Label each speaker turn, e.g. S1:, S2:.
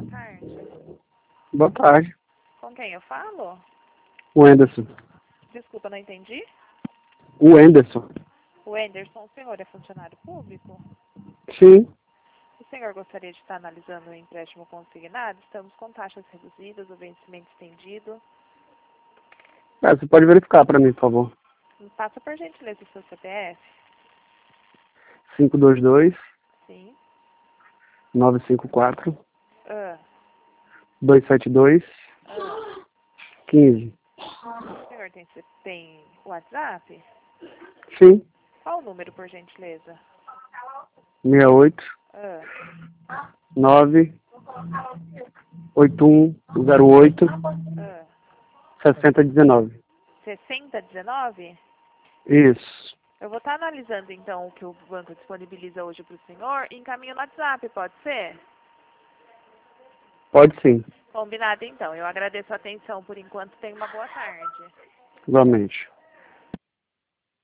S1: tarde.
S2: Boa tarde.
S1: Com quem eu falo?
S2: O Anderson.
S1: Desculpa, não entendi.
S2: O Anderson.
S1: O Anderson, o senhor é funcionário público?
S2: Sim.
S1: O senhor gostaria de estar analisando o empréstimo consignado? Estamos com taxas reduzidas, o vencimento estendido.
S2: Você pode verificar para mim, por favor.
S1: Me passa por gentileza o seu CPF.
S2: 522
S1: Sim.
S2: 954
S1: Ah,
S2: 272
S1: ah.
S2: 15.
S1: O senhor tem WhatsApp?
S2: Sim.
S1: Qual o número, por gentileza?
S2: 68
S1: Ah,
S2: 9 8108
S1: ah.
S2: 6019.
S1: 6019?
S2: Isso.
S1: Eu vou estar analisando, então, o que o banco disponibiliza hoje para o senhor e encaminho no WhatsApp, pode ser?
S2: Pode sim.
S1: Combinado, então. Eu agradeço a atenção por enquanto. Tenha uma boa tarde.
S2: Igualmente.